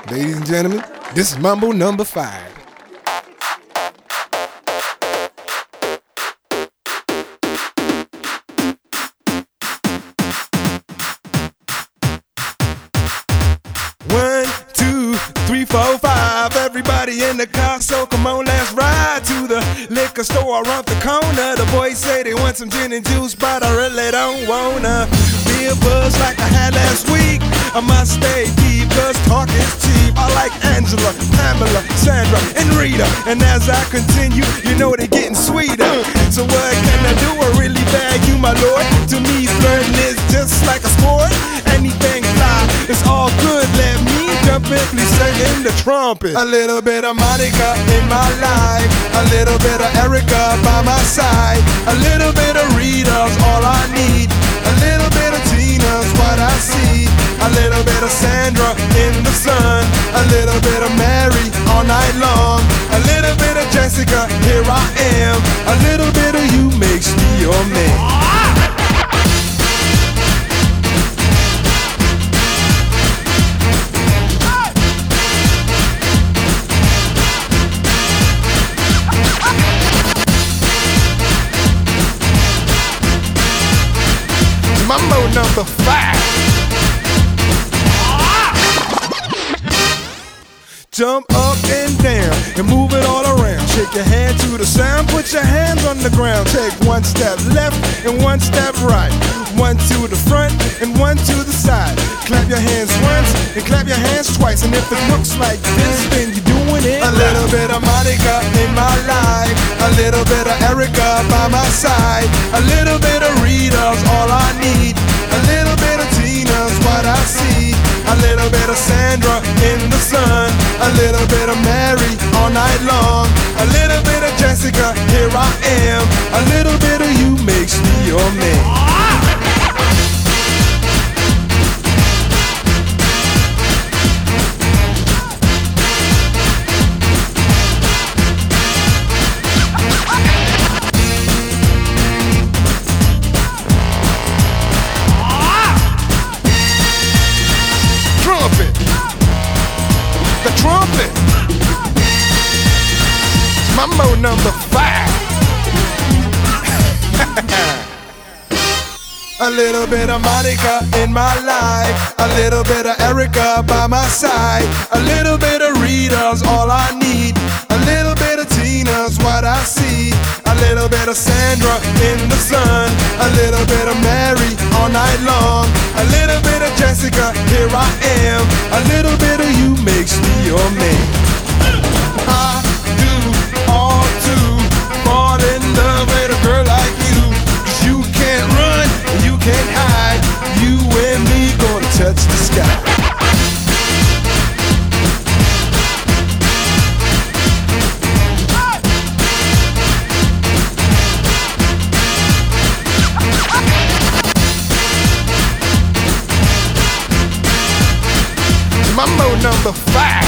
Ladies and gentlemen, this is Mambo number 5. One, two, three, four, five. Everybody in the car, so come on, let's ride to the liquor store around the corner. The boys say they want some gin and juice, but I really don't wanna be a buzz like I had last week. I must stay deep, cause talk is cheap. I like Angela, Pamela, Sandra, and Rita. And as I continue, you know they're getting sweeter. So what can I do? I really bag you, my lord. To me, flirting is just like a sport. Anything fly, it's all good. Let me jump in, please sing in the trumpet. A little bit of Monica in my life, a little bit of Erica by my side, a little bit of Rita's all I need, a little bit of Tina's what I see, a little bit of Sandra in the sun, a little bit of Mary all night long, a little bit of Jessica, here I am, a little bit of you makes me your man. Mambo number 5. Jump up and down and move it all around. Shake your hand to the sound, put your hands on the ground. Take one step left and one step right. One to the front and one to the side. Clap your hands once and clap your hands twice. And if it looks like this, then you're doing it. A little bit of Monica in my life, a little bit of Erica by my side, a little bit of Rita's all I need, a little bit of Tina's what I see, a little bit of Sandra in the sun, a little bit of Mary all night long, a little bit of Jessica, here I am, a little bit of you makes me your man. The trumpet. Mambo number 5. A little bit of Monica in my life, a little bit of Erica by my side, a little bit of Rita's all I need, a little bit of Tina's what I see, a little bit of Sandra in the sun, a little bit of Mary all night long, a little bit of Jessica, here I am, a little bit of you makes me your man. I do all to fall in love with a girl like you, 'cause you can't run and you can't hide, you and me gonna touch the sky. Mambo number 5.